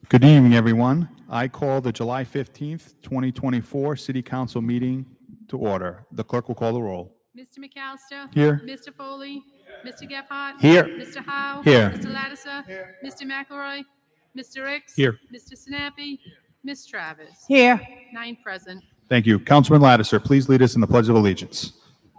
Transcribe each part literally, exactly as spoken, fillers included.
Good evening, everyone. I call the July fifteenth, twenty twenty-four City Council meeting to order. The clerk will call the roll. Mister McAllister? Here. Mister Foley? Mister Gephardt? Here. Mister Howe? Here. Mister Lattiser? Here. Mister McElroy? Mister Ricks? Here. Mister Snappy? Miz Travis? Here. Nine present. Thank you. Councilman Lattiser, please lead us in the Pledge of Allegiance.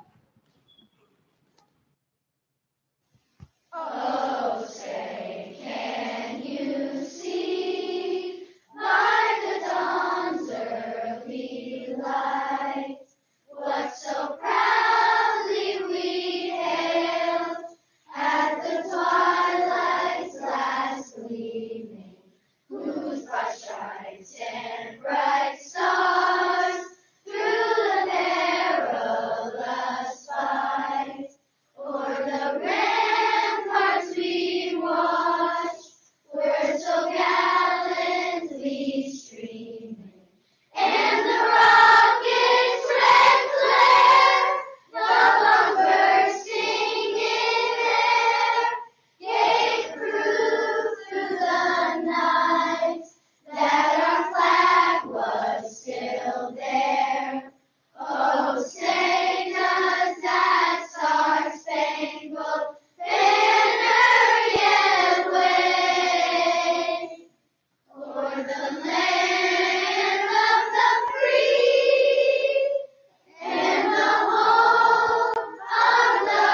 Oh, say, can you see by the dawn's early light what so proudly we hailed at the twilight's last gleaming, whose bright stripes and bright stars through the perilous fight o'er the ramparts we watched were so gallantly streaming, and the rocket's red glare, the bomb bursting in air, gave proof through the night that our flag was still there. Oh, say does that star-spangled banner yet wave o'er the land of the free and the home of the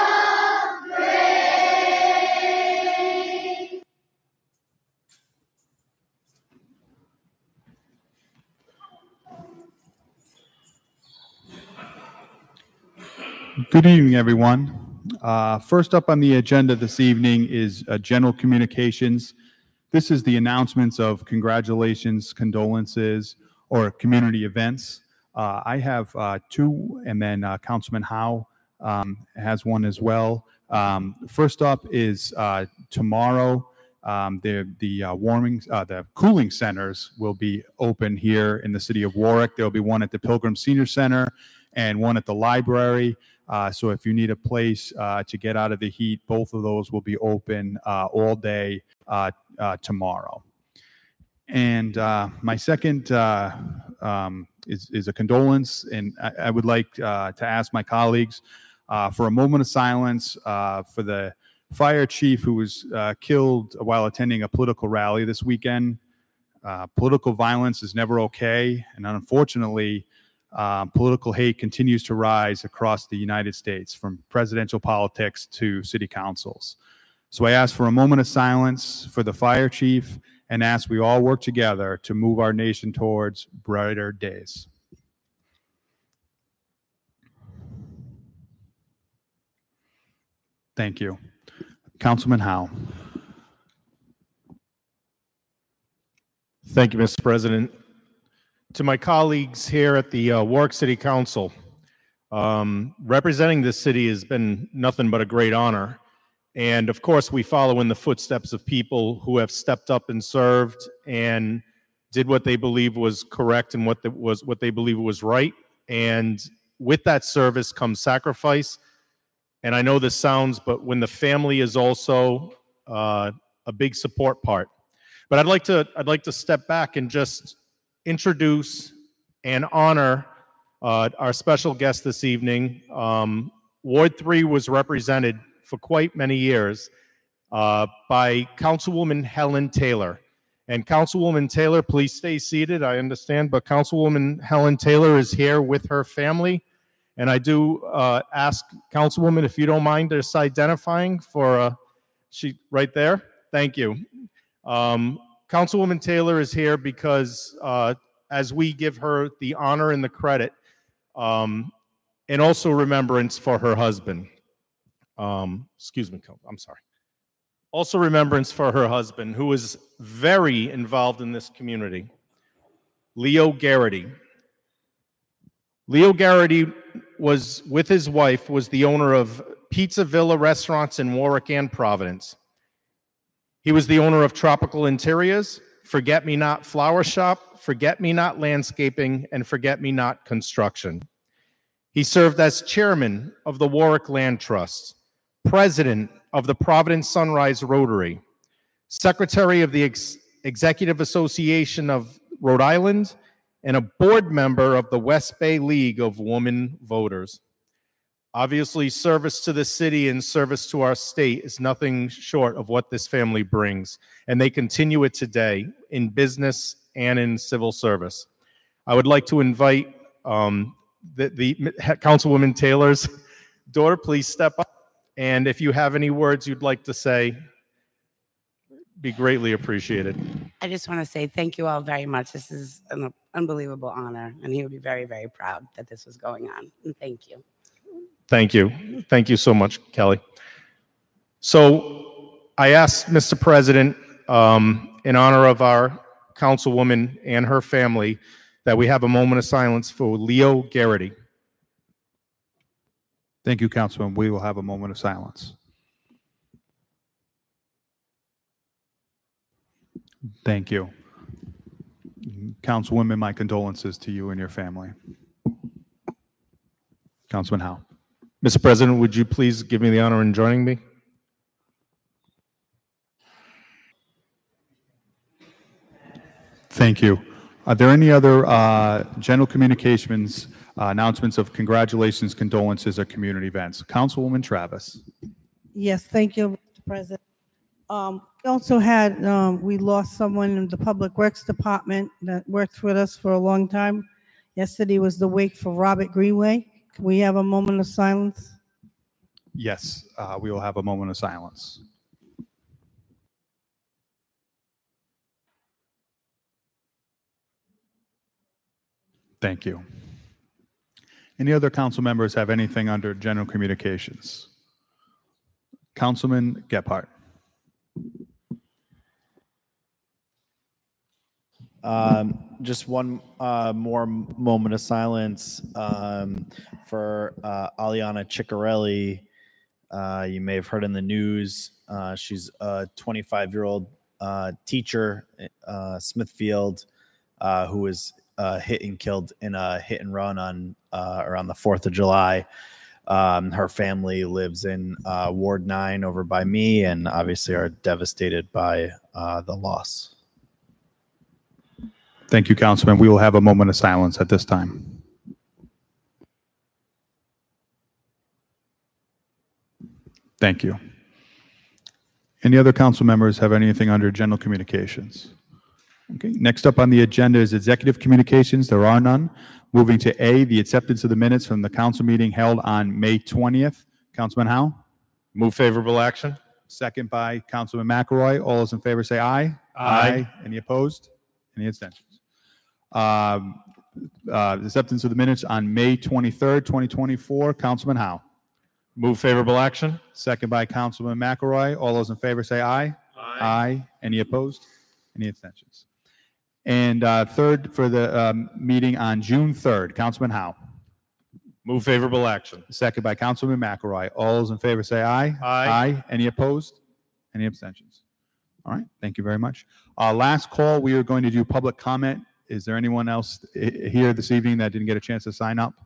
brave? Good evening, everyone. Uh, first up on the agenda this evening is uh, general communications. This is the announcements of congratulations, condolences, or community events. Uh, I have uh, two, and then uh, Councilman Howe um, has one as well. Um, first up is uh, tomorrow. Um, the the uh, warming, uh, the cooling centers will be open here in the city of Warwick. There will be one at the Pilgrim Senior Center and one at the library. Uh, so if you need a place uh, to get out of the heat, both of those will be open uh, all day uh, uh, tomorrow. And uh, my second uh, um, is, is a condolence, and I, I would like uh, to ask my colleagues uh, for a moment of silence uh, for the fire chief who was uh, killed while attending a political rally this weekend. Uh, political violence is never okay, and unfortunately, Uh, political hate continues to rise across the United States, from presidential politics to city councils. So I ask for a moment of silence for the fire chief and ask we all work together to move our nation towards brighter days. Thank you. Councilman Howe. Thank you, Mister President. To my colleagues here at the uh, Warwick City Council, um, representing this city has been nothing but a great honor. And of course, we follow in the footsteps of people who have stepped up and served and did what they believe was correct and what the, was what they believe was right. And with that service comes sacrifice. And I know this sounds, but when the family is also uh, a big support part. But I'd like to I'd like to step back and just introduce and honor uh, our special guest this evening. Um, Ward three was represented for quite many years uh, by Councilwoman Helen Taylor. And Councilwoman Taylor, please stay seated, I understand, but Councilwoman Helen Taylor is here with her family. And I do uh, ask Councilwoman, if you don't mind just identifying for, uh, she right there, thank you. Um, Councilwoman Taylor is here because uh, as we give her the honor and the credit, um, and also remembrance for her husband. Um, excuse me, I'm sorry. Also remembrance for her husband, who is very involved in this community, Leo Garrity. Leo Garrity was, with his wife, was the owner of Pizza Villa restaurants in Warwick and Providence. He was the owner of Tropical Interiors, Forget Me Not Flower Shop, Forget Me Not Landscaping, and Forget Me Not Construction. He served as chairman of the Warwick Land Trust, president of the Providence Sunrise Rotary, secretary of the Ex Executive Association of Rhode Island, and a board member of the West Bay League of Women Voters. Obviously, service to the city and service to our state is nothing short of what this family brings, and they continue it today in business and in civil service. I would like to invite um, the, the Councilwoman Taylor's daughter, please step up, and if you have any words you'd like to say, be greatly appreciated. I just want to say thank you all very much. This is an unbelievable honor, and he would be very, very proud that this was going on. And thank you. Thank you. Thank you so much, Kelly. So I asked Mister President, um, in honor of our councilwoman and her family, that we have a moment of silence for Leo Garrity. Thank you, Councilman. We will have a moment of silence. Thank you. Councilwoman, my condolences to you and your family. Councilman Howe. Mister President, would you please give me the honor in joining me? Thank you. Are there any other uh, general communications, uh, announcements of congratulations, condolences, or community events? Councilwoman Travis. Yes, thank you, Mister President. Um, we also had, um, we lost someone in the Public Works Department that worked with us for a long time. Yesterday was the wake for Robert Greenway. Can we have a moment of silence? Yes, uh, we will have a moment of silence. Thank you. Any other council members have anything under general communications? Councilman Gephardt. Um, just one uh, more moment of silence um, for uh, Aliana Ciccarelli. Uh, you may have heard in the news, uh, she's a twenty-five-year-old uh, teacher, uh, Smithfield, uh, who was uh, hit and killed in a hit and run on uh, around the fourth of July. Um, her family lives in uh, Ward nine over by me, and obviously are devastated by uh, the loss. Thank you, Councilman. We will have a moment of silence at this time. Thank you. Any other council members have anything under general communications? Okay. Next up on the agenda is executive communications. There are none. Moving to A, the acceptance of the minutes from the council meeting held on May twentieth. Councilman Howe? Move favorable action. Second by Councilman McElroy. All those in favor say aye. Aye. Any opposed? Any abstentions? Um, uh, acceptance of the minutes on May twenty-third, twenty twenty-four. Councilman Howe. Move favorable action. Second by Councilman McElroy. All those in favor say aye. Aye. Aye. Any opposed? Any abstentions? And uh, third for the um, meeting on June third. Councilman Howe. Move favorable action. Second by Councilman McElroy. All those in favor say aye. Aye. Aye. Any opposed? Any abstentions? All right. Thank you very much. Uh, last call, we are going to do public comment. Is there anyone else here this evening that didn't get a chance to sign up?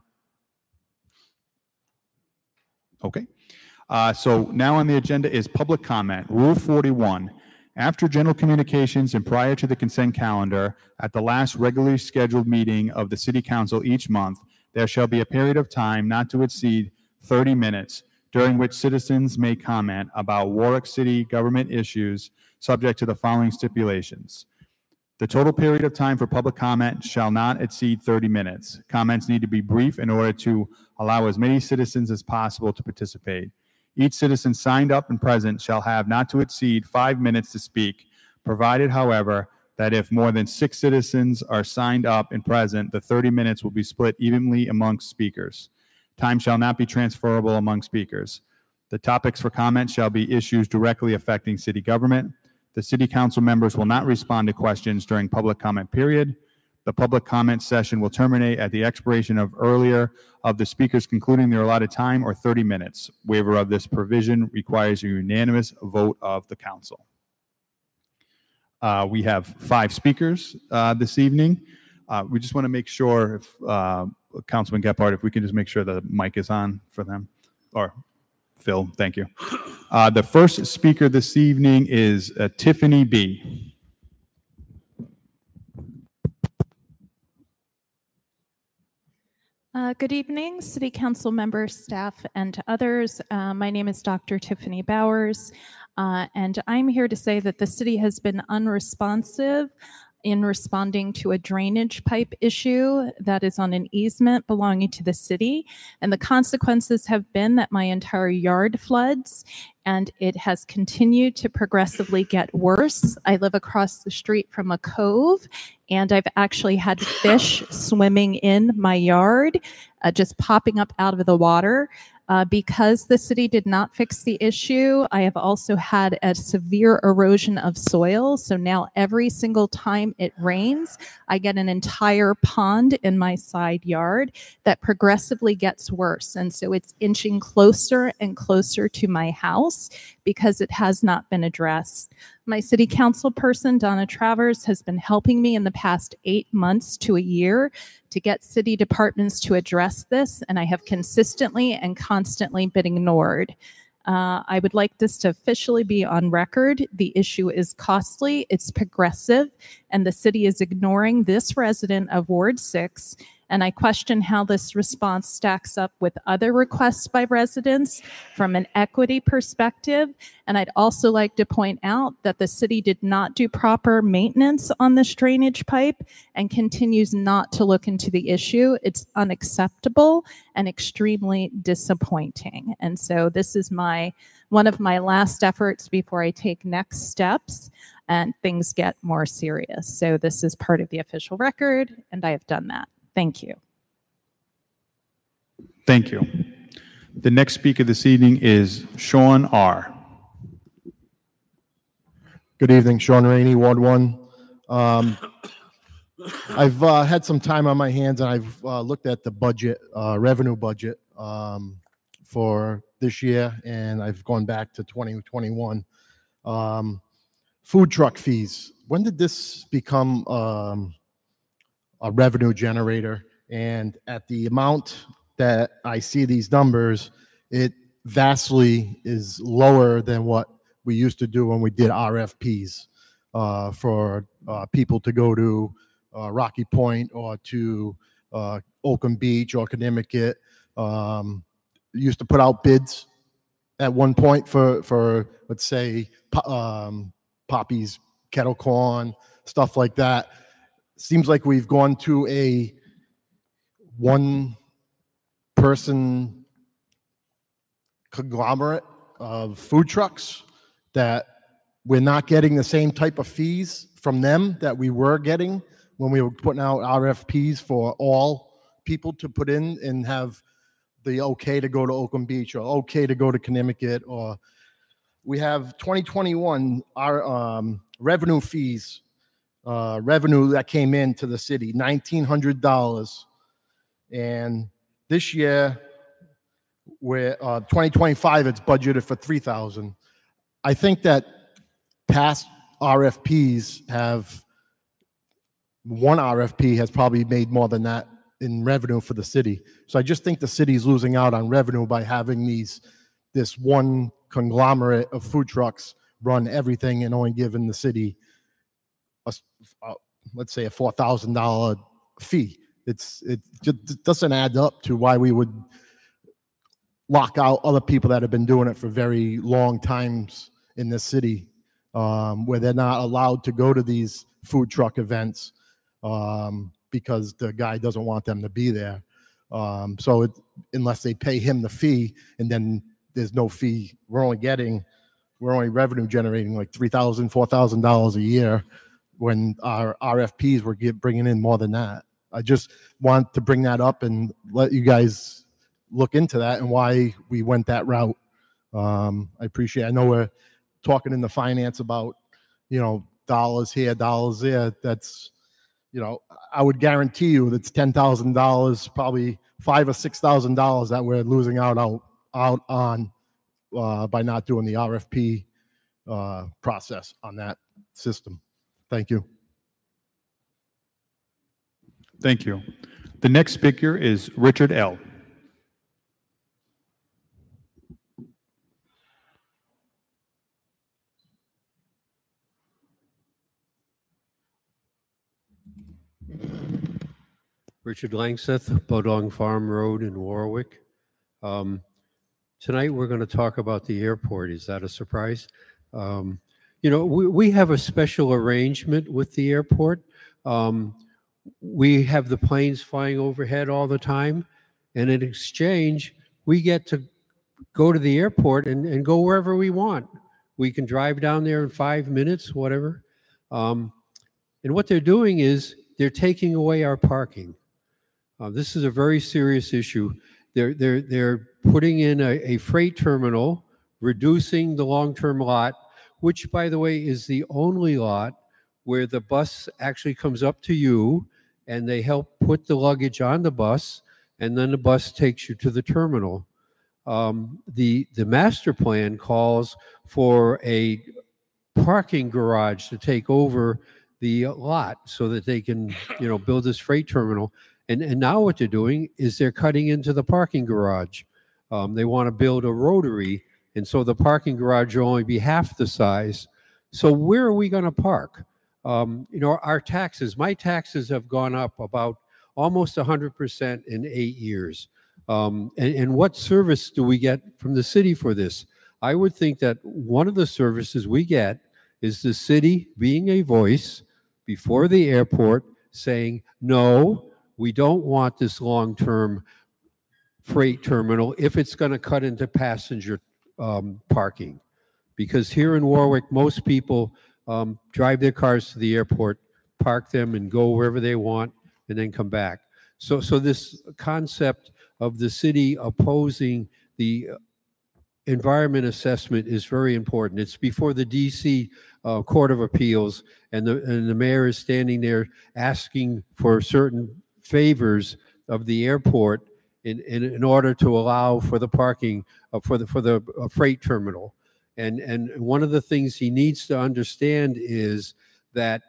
Okay. Uh, so now on the agenda is public comment. Rule forty-one. After general communications and prior to the consent calendar, at the last regularly scheduled meeting of the City Council each month, there shall be a period of time not to exceed thirty minutes, during which citizens may comment about Warwick City government issues subject to the following stipulations. The total period of time for public comment shall not exceed thirty minutes. Comments need to be brief in order to allow as many citizens as possible to participate. Each citizen signed up and present shall have not to exceed five minutes to speak, provided, however, that if more than six citizens are signed up and present, the thirty minutes will be split evenly amongst speakers. Time shall not be transferable among speakers. The topics for comment shall be issues directly affecting city government. The city council members will not respond to questions during public comment period. The public comment session will terminate at the expiration of earlier of the speakers concluding their allotted time or thirty minutes. Waiver of this provision requires a unanimous vote of the council. Uh, we have five speakers uh, this evening. Uh, we just want to make sure, if uh, Councilman Gephardt, if we can just make sure the mic is on for them. Or Phil, thank you. Uh, the first speaker this evening is uh, Tiffany B. Uh, Good evening, City Council members, staff, and to others. Uh, My name is Doctor Tiffany Bowers, uh, and I'm here to say that the city has been unresponsive in responding to a drainage pipe issue that is on an easement belonging to the city. And the consequences have been that my entire yard floods, and it has continued to progressively get worse. I live across the street from a cove, and I've actually had fish swimming in my yard, uh, just popping up out of the water. Uh, because the city did not fix the issue, I have also had a severe erosion of soil. So now every single time it rains, I get an entire pond in my side yard that progressively gets worse. And so it's inching closer and closer to my house because it has not been addressed. My city council person, Donna Travers, has been helping me in the past eight months to a year to get city departments to address this, and I have consistently and constantly been ignored. Uh, I would like this to officially be on record. The issue is costly, it's progressive, and the city is ignoring this resident of Ward six. And I question how this response stacks up with other requests by residents from an equity perspective. And I'd also like to point out that the city did not do proper maintenance on this drainage pipe and continues not to look into the issue. It's unacceptable and extremely disappointing. And so this is my one of my last efforts before I take next steps and things get more serious. So this is part of the official record, and I have done that. Thank you. Thank you. The next speaker this evening is Sean R. Good evening, Sean Rainey, Ward one. Um, I've uh, had some time on my hands, and I've uh, looked at the budget, uh, revenue budget um, for this year, and I've gone back to twenty twenty-one. Um, food truck fees. When did this become um, a revenue generator? And at the amount that I see these numbers, it vastly is lower than what we used to do when we did R F Ps uh, for uh, people to go to uh, Rocky Point or to uh, Oakland Beach or Connecticut. Um, used to put out bids at one point for, for let's say, po- um, Poppy's kettle corn, stuff like that. Seems like we've gone to a one person conglomerate of food trucks that we're not getting the same type of fees from them that we were getting when we were putting out R F Ps for all people to put in and have the okay to go to Oakland Beach or okay to go to Connecticut. Or we have twenty twenty-one our um, revenue fees, uh, revenue that came into the city, nineteen hundred dollars. And this year, we're uh, twenty twenty-five, it's budgeted for three thousand dollars. I think that past R F Ps have, one R F P has probably made more than that in revenue for the city. So I just think the city's losing out on revenue by having these, this one conglomerate of food trucks run everything and only giving the city, a, a, let's say, a four thousand dollars fee. It's, it just doesn't add up to why we would lock out other people that have been doing it for very long times in this city, um, where they're not allowed to go to these food truck events um, because the guy doesn't want them to be there. Um, so it, unless they pay him the fee, and then there's no fee, we're only getting, we're only revenue generating like three thousand dollars, four thousand dollars a year, when our R F Ps were get, bringing in more than that. I just want to bring that up and let you guys look into that and why we went that route. Um, I appreciate it. I know we're talking in the finance about, you know, dollars here, dollars there. That's, you know, I would guarantee you that's ten thousand dollars, probably five or six thousand dollars that we're losing out out, out on uh, by not doing the R F P uh, process on that system. Thank you. Thank you. The next speaker is Richard L. Richard Langseth, Bodong Farm Road in Warwick. Um, Tonight, we're going to talk about the airport. Is that a surprise? Um, You know, we, we have a special arrangement with the airport. Um, We have the planes flying overhead all the time, and in exchange, we get to go to the airport and, and go wherever we want. We can drive down there in five minutes, whatever. Um, And what they're doing is they're taking away our parking. Uh, This is a very serious issue. They're, they're, they're putting in a, a freight terminal, reducing the long-term lot, which, by the way, is the only lot where the bus actually comes up to you and they help put the luggage on the bus, and then the bus takes you to the terminal. Um, the, the master plan calls for a parking garage to take over the lot so that they can, you know, build this freight terminal. And, and now what they're doing is they're cutting into the parking garage. Um, they want to build a rotary, and so the parking garage will only be half the size. So where are we going to park? Um, you know, our taxes, my taxes have gone up about almost one hundred percent in eight years. Um, and, and what service do we get from the city for this? I would think that one of the services we get is the city being a voice before the airport saying, no, we don't want this long-term freight terminal if it's going to cut into passenger um, parking. Because here in Warwick, most people um, drive their cars to the airport, park them, and go wherever they want, and then come back. So, so this concept of the city opposing the environment assessment is very important. It's before the D C uh, Court of Appeals, and the, and the mayor is standing there asking for certain favors of the airport in, in, in order to allow for the parking uh, for the for the uh, freight terminal. And, and one of the things he needs to understand is that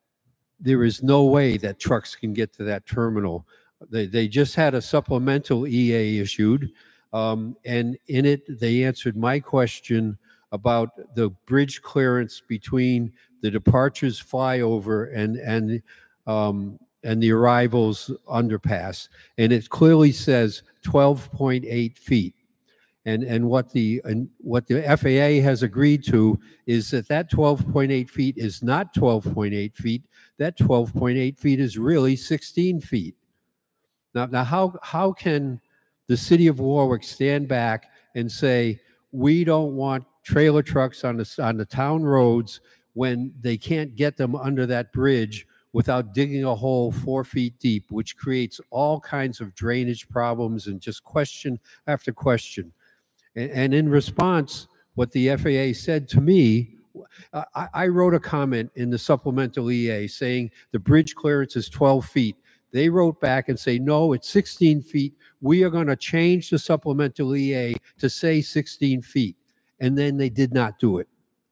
there is no way that trucks can get to that terminal. They, they just had a supplemental E A issued, um, and in it, they answered my question about the bridge clearance between the departures flyover and, and, um, and the arrivals underpass. And it clearly says twelve point eight feet. And, and what the and what the F A A has agreed to is that that twelve point eight feet is not twelve point eight feet. That twelve point eight feet is really sixteen feet. Now, now how, how can the city of Warwick stand back and say, we don't want trailer trucks on the, on the town roads when they can't get them under that bridge without digging a hole four feet deep, which creates all kinds of drainage problems and just question after question. And, and in response, what the F A A said to me, I, I wrote a comment in the supplemental E A saying the bridge clearance is twelve feet. They wrote back and say, no, it's sixteen feet. We are going to change the supplemental E A to say sixteen feet. And then they did not do it.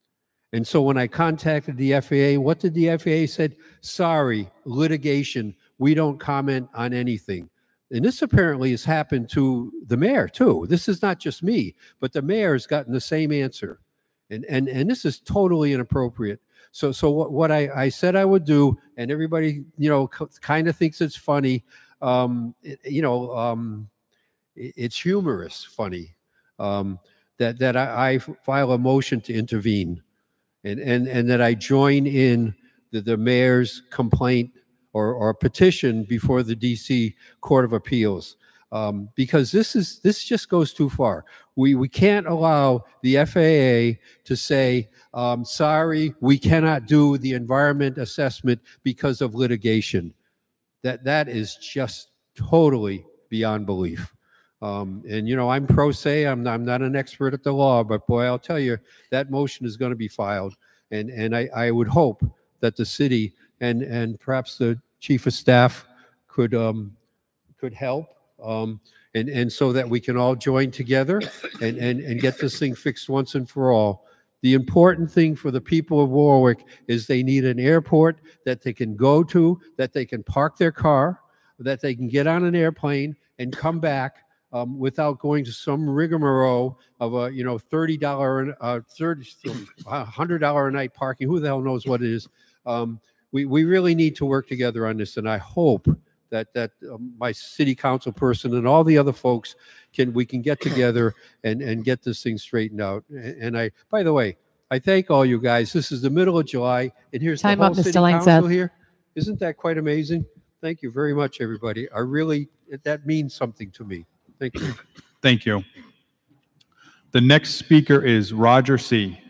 And so when I contacted the F A A, what did the F A A said? Sorry, litigation. We don't comment on anything. And this apparently has happened to the mayor too. This is not just me, but the mayor has gotten the same answer. And, and, and this is totally inappropriate. So, so what, what I, I said I would do, and everybody, you know, kind of thinks it's funny, um, it, you know, um, it, it's humorous funny, um, that, that I, I file a motion to intervene, and, and, and that I join in the, the mayor's complaint or, or petition before the D C Court of Appeals. Um, because this is this just goes too far. We we can't allow the F A A to say, um, sorry, we cannot do the environment assessment because of litigation. That that is just totally beyond belief. Um, and you know, I'm pro se. I'm I'm not an expert at the law, but boy, I'll tell you, that motion is going to be filed. And and I, I would hope that the city and and perhaps the chief of staff could um, could help. Um, and, and so that we can all join together and, and, and get this thing fixed once and for all. The important thing for the people of Warwick is they need an airport that they can go to, that they can park their car, that they can get on an airplane and come back um, without going to some rigmarole of a, you know, thirty dollars, uh, thirty, one hundred dollars a night parking. Who the hell knows what it is? Um, we, we really need to work together on this, and I hope that that uh, my city council person and all the other folks can we can get together and and get this thing straightened out. And, and I, by the way, I thank all you guys. This is the middle of July, and here's Time the whole up, city Mister council Langseth. here. Isn't that quite amazing? Thank you very much, everybody. I really that means something to me. Thank you. Thank you. The next speaker is Roger C.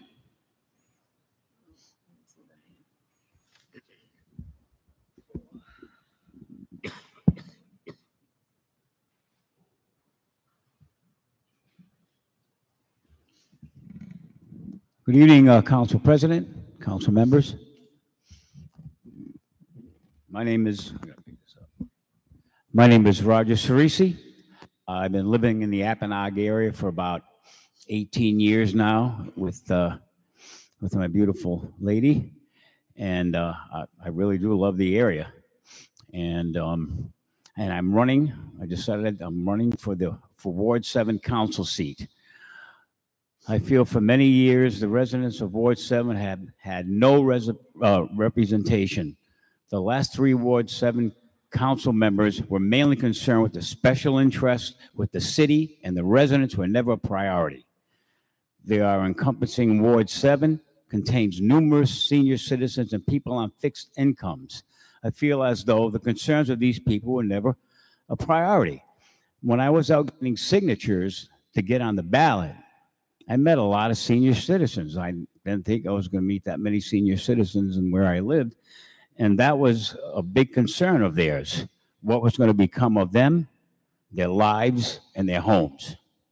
Good evening, uh, Council President, Council members. My name is I gotta pick this up. My name is Roger Cerisi. I've been living in the Apponaug area for about eighteen years now with uh, with my beautiful lady, and uh, I, I really do love the area. And um, and I'm running. I decided I'm running for the for Ward Seven Council seat. I feel for many years the residents of Ward seven have had no res uh, representation. The last three Ward seven council members were mainly concerned with the special interest with the city, and the residents were never a priority. They are encompassing Ward seven, contains numerous senior citizens and people on fixed incomes. I feel as though the concerns of these people were never a priority. When I was out getting signatures to get on the ballot, I met a lot of senior citizens. I didn't think I was going to meet that many senior citizens in where I lived. And that was a big concern of theirs. What was going to become of them, their lives, and their homes.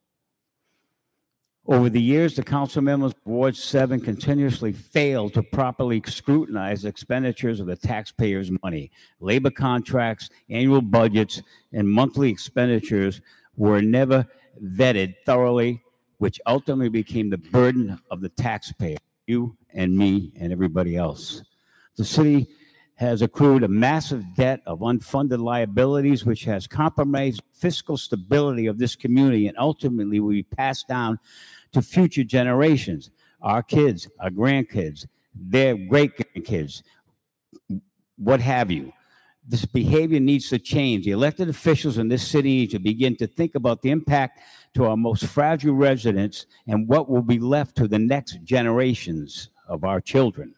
Over the years, the council members of Ward seven continuously failed to properly scrutinize expenditures of the taxpayers' money. Labor contracts, annual budgets, and monthly expenditures were never vetted thoroughly, which ultimately became the burden of the taxpayer, you and me and everybody else. The city has accrued a massive debt of unfunded liabilities, which has compromised fiscal stability of this community and ultimately will be passed down to future generations, our kids, our grandkids, their great-grandkids, what have you. This behavior needs to change. The elected officials in this city need to begin to think about the impact to our most fragile residents and what will be left to the next generations of our children.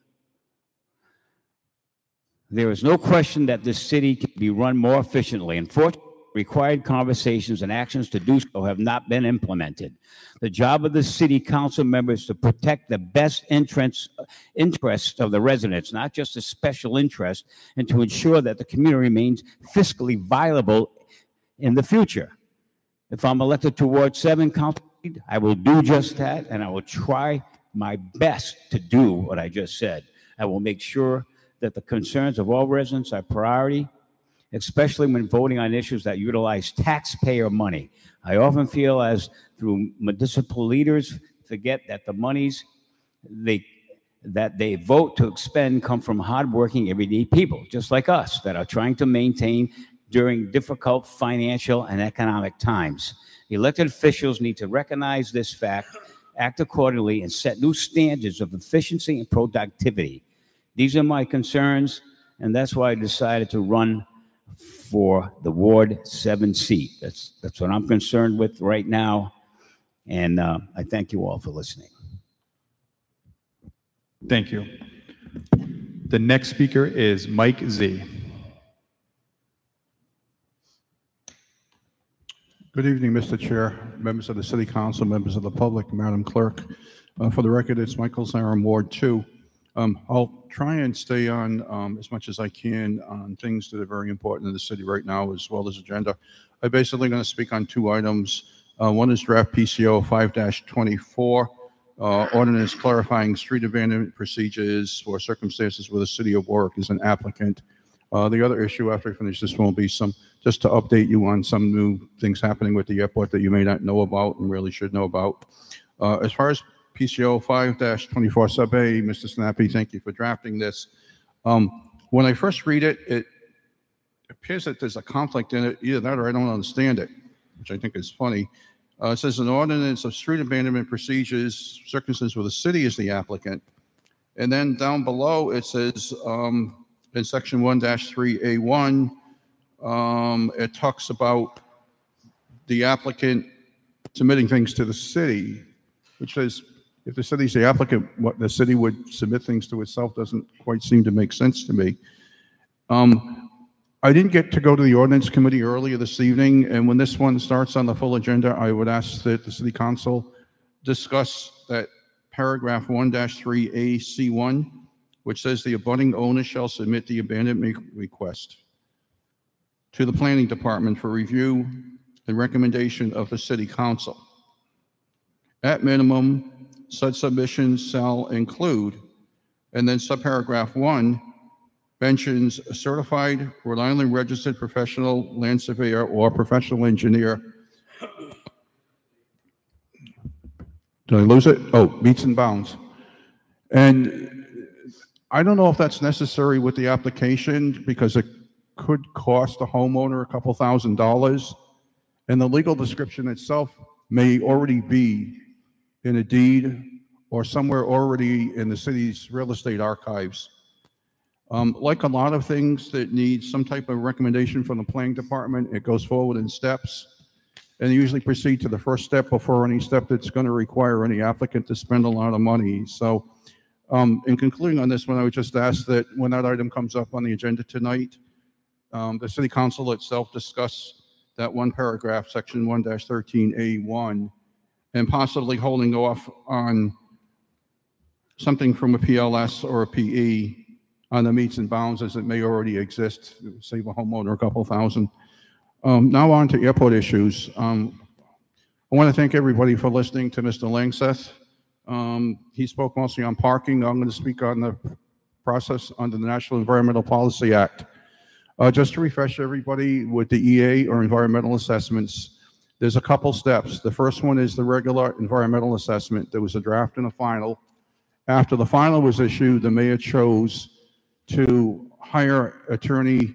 There is no question that this city can be run more efficiently. Unfortunately, required conversations and actions to do so have not been implemented. The job of the city council members is to protect the best interests, interests of the residents, not just a special interest, and to ensure that the community remains fiscally viable in the future. If I'm elected to Ward seven council, I will do just that, and I will try my best to do what I just said. I will make sure that the concerns of all residents are priority, especially when voting on issues that utilize taxpayer money. I often feel as through municipal leaders forget that the monies they that they vote to expend come from hardworking everyday people, just like us, that are trying to maintain during difficult financial and economic times. Elected officials need to recognize this fact, act accordingly, and set new standards of efficiency and productivity. These are my concerns, and that's why I decided to run for the Ward seven seat. That's, that's what I'm concerned with right now, and uh, I thank you all for listening. Thank you. The next speaker is Mike Z. Good evening, Mister Chair, members of the City Council, members of the public, Madam Clerk. Uh, for the record, it's Michael Zarum, Ward two. Um, I'll try and stay on um, as much as I can on things that are very important in the city right now, as well as agenda. I'm basically going to speak on two items. Uh, one is draft P C O five dash twenty-four, uh, ordinance clarifying street abandonment procedures for circumstances where the city of Warwick is an applicant. Uh, the other issue after I finish this will be some, just to update you on some new things happening with the airport that you may not know about and really should know about. Uh, as far as P C O five dash twenty-four sub A, Mister Snappy, thank you for drafting this. Um, when I first read it, it appears that there's a conflict in it. Either that or I don't understand it, which I think is funny. Uh, it says an ordinance of street abandonment procedures, circumstances where the city is the applicant. And then down below it says um, in section one dash three A one, um, it talks about the applicant submitting things to the city, which says if the city's the applicant, what the city would submit things to itself doesn't quite seem to make sense to me. Um, I didn't get to go to the ordinance committee earlier this evening, and when this one starts on the full agenda, I would ask that the city council discuss that paragraph one dash three A C one, which says the abutting owner shall submit the abandonment request to the planning department for review and recommendation of the city council. At minimum, such submissions shall include, and then subparagraph one mentions a certified, Rhode Island registered professional land surveyor or professional engineer. Did I lose it? Oh, meets and bounds. And I don't know if that's necessary with the application because it could cost the homeowner a couple thousand dollars. And the legal description itself may already be in a deed or somewhere already in the city's real estate archives. Um, like a lot of things that need some type of recommendation from the planning department, it goes forward in steps. And they usually proceed to the first step before any step that's going to require any applicant to spend a lot of money. So um, in concluding on this one, I would just ask that when that item comes up on the agenda tonight, um, the city council itself discuss that one paragraph, section one dash thirteen A one, and possibly holding off on something from a P L S or a P E on the meets and bounds as it may already exist, save a homeowner a couple thousand. Um, now on to airport issues. Um, I want to thank everybody for listening to Mister Langseth. Um, he spoke mostly on parking. I'm going to speak on the process under the National Environmental Policy Act. Uh, just to refresh everybody with the E A or environmental assessments, there's a couple steps. The first one is the regular environmental assessment. There was a draft and a final. After the final was issued, the mayor chose to hire attorney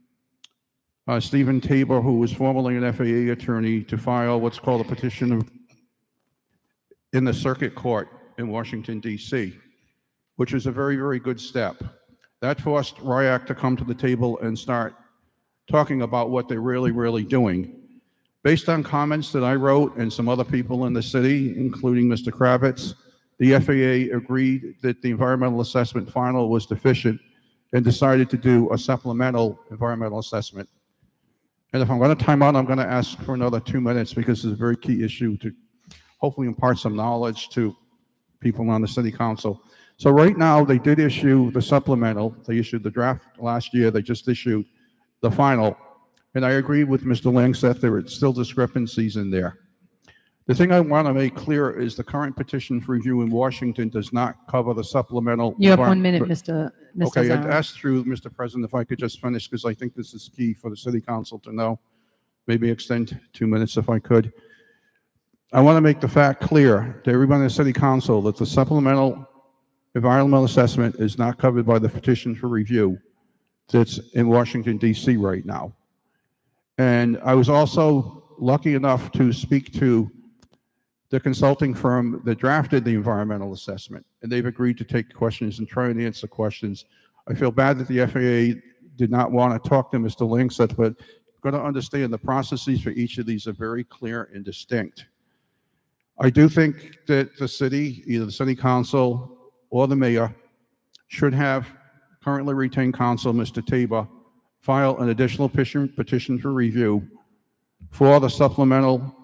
uh, Stephen Tabor, who was formerly an F A A attorney, to file what's called a petition in the circuit court in Washington, D C, which is a very, very good step. That forced R I A C to come to the table and start talking about what they're really, really doing. Based on comments that I wrote and some other people in the city, including Mister Kravitz, the F A A agreed that the environmental assessment final was deficient and decided to do a supplemental environmental assessment. And if I'm going to time out, I'm going to ask for another two minutes because it's a very key issue to hopefully impart some knowledge to people on the city council. So right now, they did issue the supplemental. They issued the draft last year. They just issued the final. And I agree with Mister Langseth, there are still discrepancies in there. The thing I want to make clear is the current petition for review in Washington does not cover the supplemental. You have one minute, Mister Mister Okay, I'd Zara. ask through Mister President if I could just finish because I think this is key for the city council to know. Maybe extend two minutes if I could. I want to make the fact clear to everyone in the city council that the supplemental environmental assessment is not covered by the petition for review that's in Washington, D C right now. And I was also lucky enough to speak to the consulting firm that drafted the environmental assessment, and they've agreed to take questions and try and answer questions. I feel bad that the F A A did not want to talk to Mister Langseth, but got to understand the processes for each of these are very clear and distinct. I do think that the city, either the city council or the mayor, should have currently retained counsel, Mister Tabor, file an additional petition, petition for review for the supplemental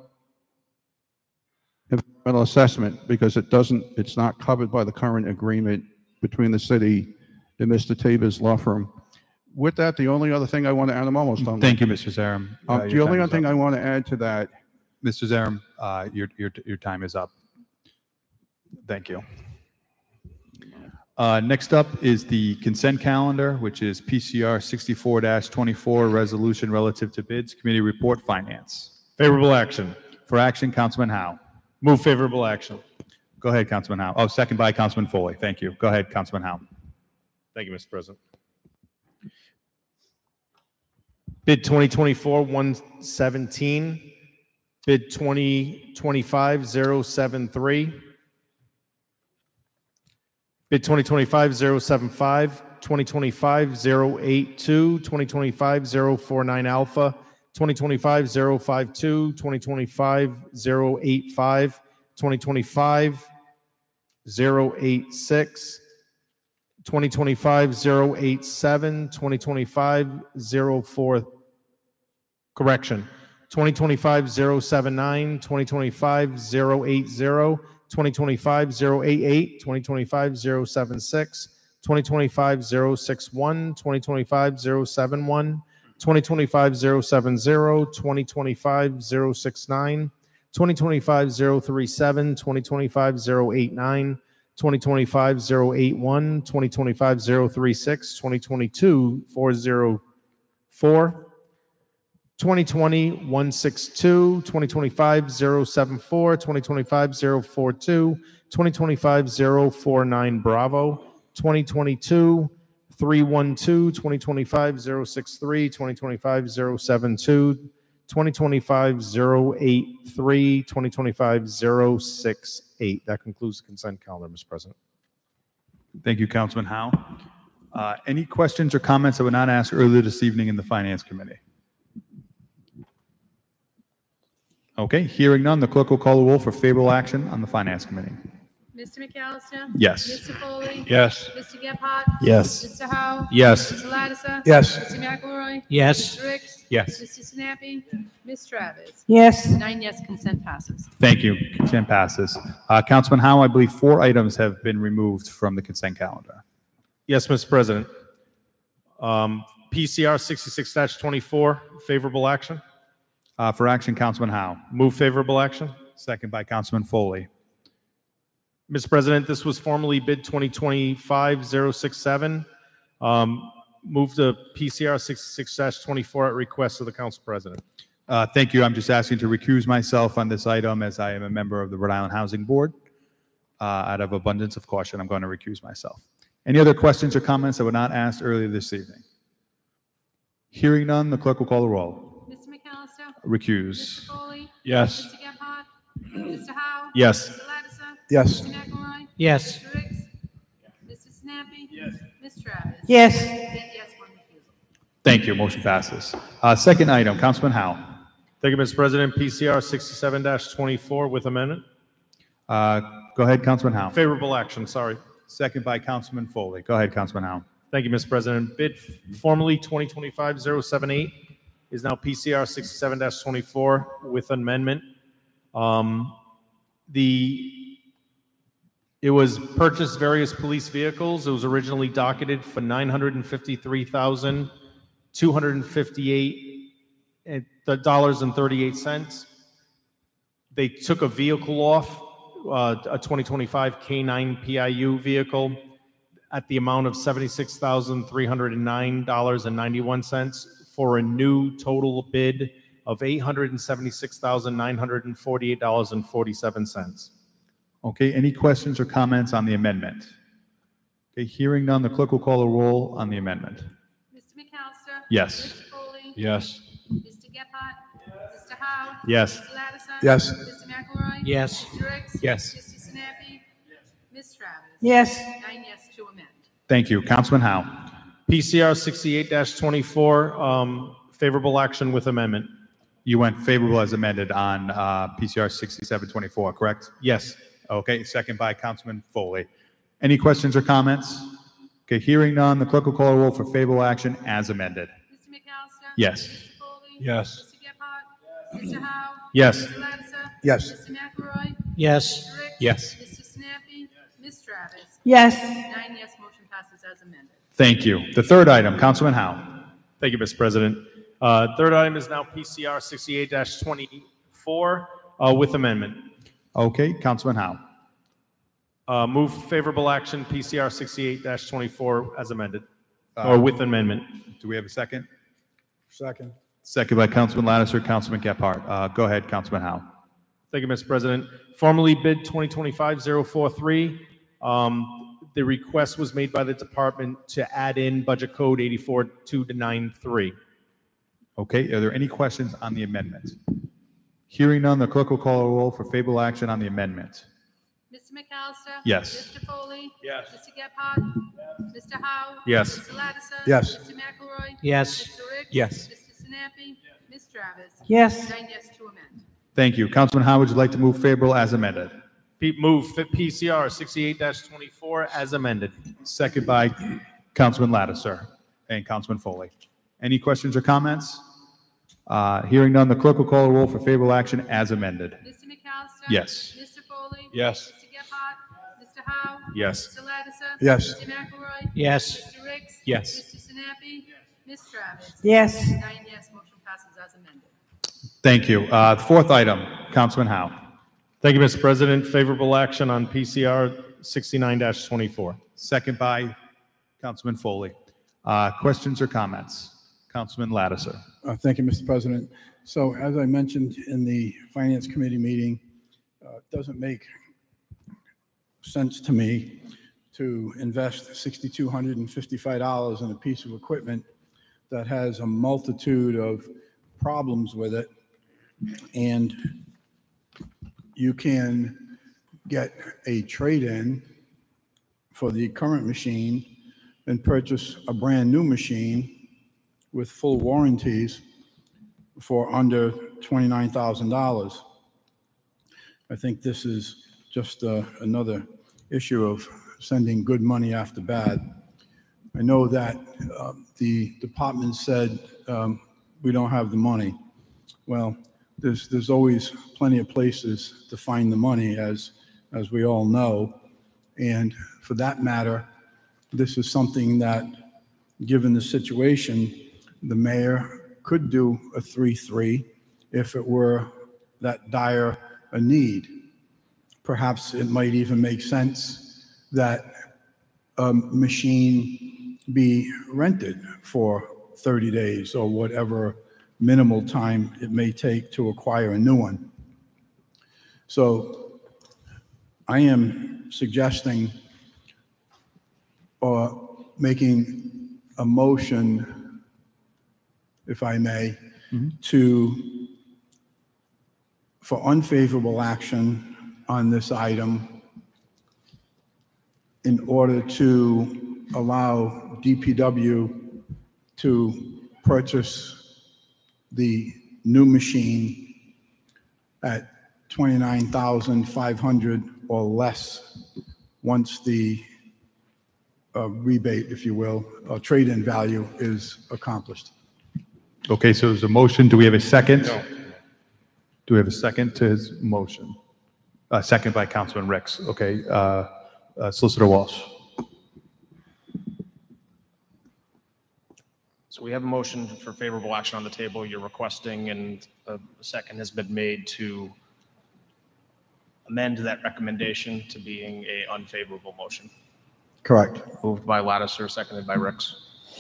environmental assessment because it doesn't, it's not covered by the current agreement between the city and Mister Tabor's law firm. With that, the only other thing I want to add, I'm almost done. Thank you, Mister Zarum. Uh, Um, the your only time other is thing up. I want to add to that, Mister Zarum, uh, your, your, your time is up. Thank you. Uh, Next up is the consent calendar, which is P C R sixty-four twenty-four, resolution relative to bids, committee report, finance. Favorable action. For action, Councilman Howe. Move favorable action. Go ahead, Councilman Howe. Oh, second by Councilman Foley. Thank you. Go ahead, Councilman Howe. Thank you, Mister President. Bid twenty twenty-four one seventeen, bid twenty twenty-five oh seven three, bid twenty twenty-five oh seven five, twenty twenty-five oh eighty-two, twenty twenty-five oh forty-nine Alpha, twenty twenty-five oh fifty-two, twenty twenty-five oh eighty-five, twenty twenty-five oh eighty-six, twenty twenty-five oh eighty-seven, twenty twenty-five oh four, correction, twenty twenty-five oh seventy-nine, twenty twenty-five oh eighty, twenty twenty-five oh eighty-eight, twenty twenty-five oh seventy-six, twenty twenty-five oh sixty-one, twenty twenty-five oh seventy-one, twenty twenty-five oh seventy, twenty twenty-five oh sixty-nine, twenty twenty-five oh thirty-seven, twenty twenty-five oh eighty-nine, twenty twenty-five oh eighty-one, twenty twenty-five oh thirty-six, twenty twenty-two four oh four, twenty twenty one sixty-two, twenty twenty-five oh seventy-four, twenty twenty-five oh forty-two, twenty twenty-five oh forty-nine Bravo, twenty twenty-two three twelve, twenty twenty-five oh sixty-three, twenty twenty-five oh seventy-two, twenty twenty-five oh eighty-three, twenty twenty-five oh sixty-eight. That concludes the consent calendar, Mister President. Thank you, Councilman Howe. Uh, Any questions or comments that were not asked earlier this evening in the Finance Committee? Okay, hearing none, the clerk will call the roll for favorable action on the Finance Committee. Mister McAllister? Yes. Mister Foley? Yes. Mister Gephardt? Yes. Mister Howe? Yes. Mister Lattiser? Yes. Mister McElroy? Yes. Mister Ricks? Yes. Mister Sinapi? Miz Travis? Yes. Nine yes, consent passes. Thank you. Consent passes. Uh, Councilman Howe, I believe four items have been removed from the consent calendar. Yes, Mister President. Um, P C R sixty-six twenty-four, favorable action. Uh, For action, Councilman Howe. Move favorable action. Second by Councilman Foley. Mister President, this was formerly bid twenty twenty-five oh sixty-seven. Um, Move to P C R sixty-six twenty-four at request of the Council President. Uh, Thank you. I'm just asking to recuse myself on this item as I am a member of the Rhode Island Housing Board. Uh, Out of abundance of caution, I'm going to recuse myself. Any other questions or comments that were not asked earlier this evening? Hearing none, the clerk will call the roll. Mister McAllister? Recuse. Mister Foley? Yes. Mister Gephardt? Mister Howe? Yes. Mister Lattiser? Yes. Mister McElroy? Yes. Mister Ricks? Mister Sinapi? Yes. Miz Travis? Yes. Eight yes, one recusal. Thank you. Motion passes. Uh, Second item, Councilman Howe. Thank you, Mister President. P C R sixty-seven twenty-four with amendment. Uh, Go ahead, Councilman Howe. Favorable action, sorry. Second by Councilman Foley. Go ahead, Councilman Howe. Thank you, Mister President. Bid formerly twenty twenty-five oh seventy-eight is now P C R sixty-seven twenty-four with amendment. Um, the, it was purchased various police vehicles. It was originally docketed for nine hundred fifty-three thousand two hundred fifty-eight dollars and thirty-eight cents. They took a vehicle off, uh, a twenty twenty-five K nine P I U vehicle, at the amount of seventy-six thousand three hundred nine dollars and ninety-one cents for a new total bid of eight hundred seventy-six thousand nine hundred forty-eight dollars and forty-seven cents. Okay, any questions or comments on the amendment? Okay, hearing none, the clerk will call a roll on the amendment. Mister McAllister? Yes. Mister Foley? Yes. Mister Gephardt? Mister Howe? Yes. Mister Lattiser? Yes. Mister McElroy? Yes. Mister Ricks? Yes. Mister Sinapi? Miz Travis? Yes. Nine yes to amend. Thank you. Councilman Howe. P C R sixty-eight twenty-four, um, favorable action with amendment. You went favorable as amended on uh, P C R sixty-seven twenty-four, correct? Yes. Okay, second by Councilman Foley. Any questions or comments? Okay, hearing none, the clerk will call a roll for favorable action as amended. Mister McAllister? Yes. Mister Foley? Yes. Mister Gephardt? Mister Howe? Yes. Mister Lattiser? Yes. Mister McElroy? Yes. Mister Ricks? Yes. Mister Sinapi? Miz Travis? Yes. Nine yes, motion passes as amended. Thank you. The third item, Councilman Howe. Thank you, Mister President. Uh, third item is now P C R sixty-eight twenty-four uh, with amendment. Okay, Councilman Howe. Uh, move favorable action P C R sixty-eight twenty-four as amended, Uh, or with amendment. Do we have a second? Second. Second by Councilman Lattiser, Councilman Gephardt. Uh, Go ahead, Councilman Howe. Thank you, Mister President. Formerly bid twenty twenty-five oh forty-three. Um, the request was made by the department to add in budget code eighty-four two ninety-three. Okay, are there any questions on the amendment? Hearing none, the clerk will call a roll for favorable action on the amendment. Mister McAllister? Yes. Mister Foley? Yes. Mister Gephardt? Mister Howe? Yes. Mister Lattiser? Yes. Mister McElroy? Yes. Mister Ricks? Yes. Mister Sinapi? Miz Travis? Yes. Nine yes to amend. Thank you. Councilman Howe, would you like to move favorable as amended? P- Move P C R sixty-eight twenty-four as amended. Second by Councilman Lattiser and Councilman Foley. Any questions or comments? Uh, Hearing none, the clerk will call a roll for favorable action as amended. Mister McAllister? Yes. Mister Foley? Yes. Mister Gephardt? Mister Howe? Yes. Mister Lattiser? Yes. Mister McElroy? Yes. Mister Ricks? Yes. Mister Sinapi? Miz Travis? Yes. Nine yes, motion passes as amended. Thank you. Uh, Fourth item, Councilman Howe. Thank you, Mister President. Favorable action on P C R sixty-nine twenty-four. Second by Councilman Foley. Uh, Questions or comments? Councilman Lattiser. Uh, Thank you, Mister President. So as I mentioned in the Finance Committee meeting, uh, it doesn't make sense to me to invest six thousand two hundred fifty-five dollars in a piece of equipment that has a multitude of problems with it. And you can get a trade-in for the current machine and purchase a brand-new machine with full warranties for under twenty-nine thousand dollars. I think this is just uh, another issue of sending good money after bad. I know that um, the department said um, we don't have the money. Well, there's there's always plenty of places to find the money, as as we all know. And for that matter, this is something that, given the situation, the mayor could do a three three if it were that dire a need. Perhaps it might even make sense that a machine be rented for thirty days or whatever minimal time it may take to acquire a new one. So I am suggesting or making a motion, if I may, to, for unfavorable action on this item in order to allow D P W to purchase the new machine at twenty-nine thousand five hundred dollars or less once the uh, rebate, if you will, uh, trade-in value is accomplished. Okay, so there's a motion. Do we have a second? No. Do we have a second to his motion? Uh, Second by Councilman Ricks. Okay, uh, uh, Solicitor Walsh. So we have a motion for favorable action on the table. You're requesting, and a second has been made to amend that recommendation to being a unfavorable motion. Correct. Moved by Lattiser, seconded by Ricks.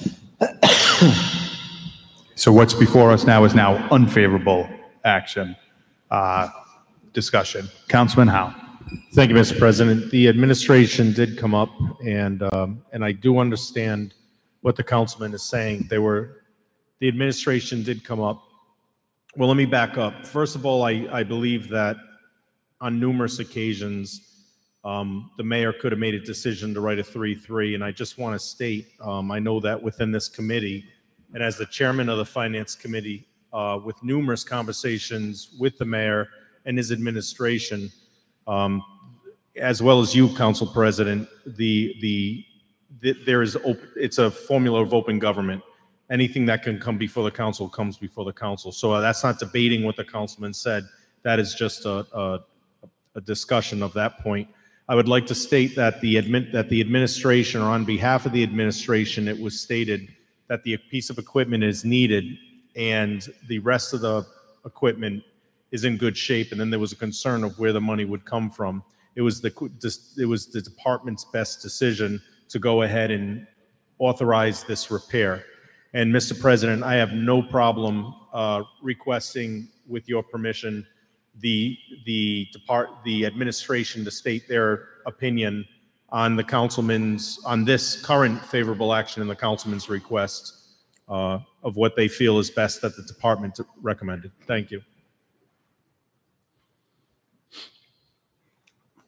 So what's before us now is now unfavorable action. Uh, Discussion. Councilman Howe. Thank you, Mister President. The administration did come up, and um, and I do understand what the councilman is saying. They were, the administration did come up. Well, let me back up. First of all, I, I believe that on numerous occasions, um, the mayor could have made a decision to write a three three, and I just want to state, um, I know that within this committee, and as the chairman of the Finance Committee, uh, with numerous conversations with the mayor and his administration, um, as well as you, Council President, the the there is, it's a formula of open government. Anything that can come before the council comes before the council. So that's not debating what the councilman said. That is just a, a, a discussion of that point. I would like to state that the admit that the administration, or on behalf of the administration, it was stated that the piece of equipment is needed and the rest of the equipment is in good shape. And then there was a concern of where the money would come from. It was the it was the department's best decision to go ahead and authorize this repair. And Mister President, I have no problem uh, requesting, with your permission, the the depart the administration to state their opinion on the councilman's on this current favorable action in the councilman's request uh, of what they feel is best that the department recommended. Thank you.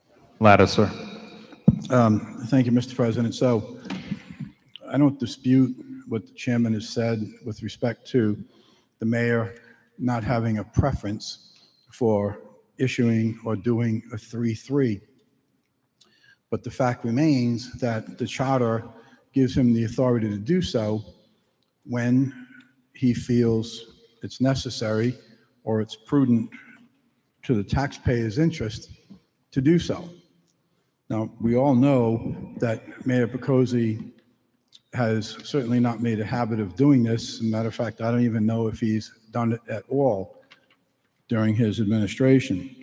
Lattiser. Um, Thank you, Mister President. So I don't dispute what the chairman has said with respect to the mayor not having a preference for issuing or doing a three three. But the fact remains that the charter gives him the authority to do so when he feels it's necessary or it's prudent to the taxpayer's interest to do so. Now, we all know that Mayor Picozzi has certainly not made a habit of doing this. As a matter of fact, I don't even know if he's done it at all during his administration.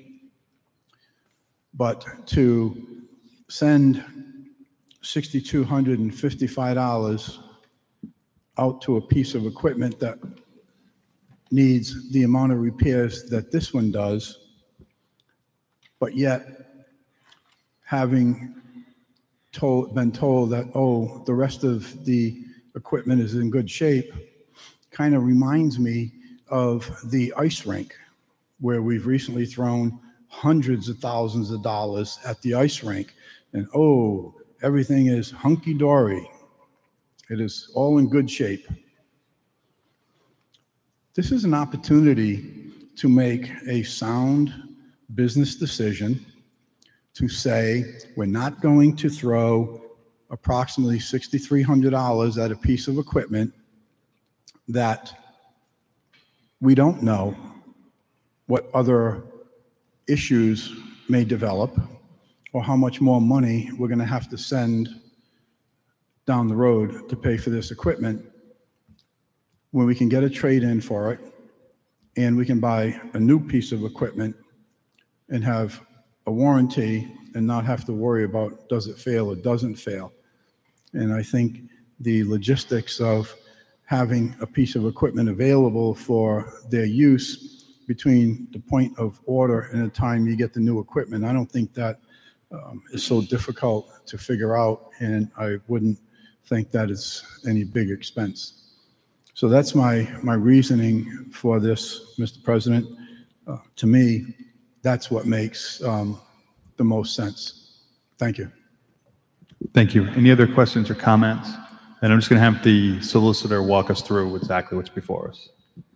But to send six thousand two hundred fifty-five dollars out to a piece of equipment that needs the amount of repairs that this one does, but yet having told, been told that, oh, the rest of the equipment is in good shape, kind of reminds me of the ice rink, where we've recently thrown hundreds of thousands of dollars at the ice rink, and oh, everything is hunky-dory. It is all in good shape. This is an opportunity to make a sound business decision to say we're not going to throw approximately six thousand three hundred dollars at a piece of equipment that we don't know what other issues may develop or how much more money we're going to have to send down the road to pay for this equipment, when we can get a trade-in for it and we can buy a new piece of equipment and have a warranty and not have to worry about does it fail or doesn't fail. And I think the logistics of having a piece of equipment available for their use between the point of order and the time you get the new equipment, I don't think that um, is so difficult to figure out, and I wouldn't think that it's any big expense. So that's my, my reasoning for this, Mister President. Uh, to me, that's what makes um, the most sense. Thank you. Thank you. Any other questions or comments? And I'm just going to have the solicitor walk us through exactly what's before us.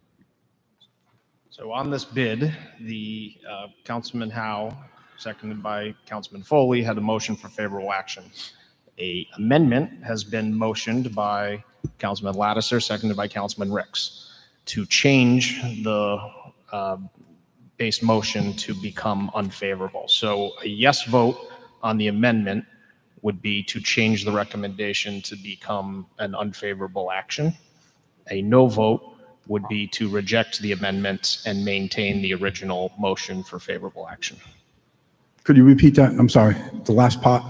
So on this bid, the uh, Councilman Howe, seconded by Councilman Foley, had a motion for favorable action. A amendment has been motioned by Councilman Lattiser, seconded by Councilman Ricks, to change the uh, base motion to become unfavorable. So a yes vote on the amendment would be to change the recommendation to become an unfavorable action. A no vote would be to reject the amendment and maintain the original motion for favorable action. Could you repeat that? I'm sorry, the last part.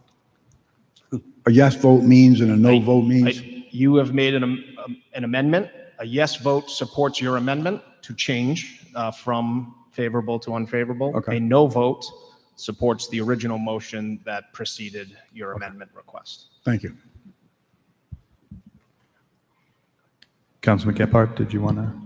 A yes vote means and a no I, vote means? I, you have made an, um, an amendment. A yes vote supports your amendment to change uh, from favorable to unfavorable. Okay. A no vote supports the original motion that preceded your okay. amendment request. Thank you. Councilman Gephardt, did you want to?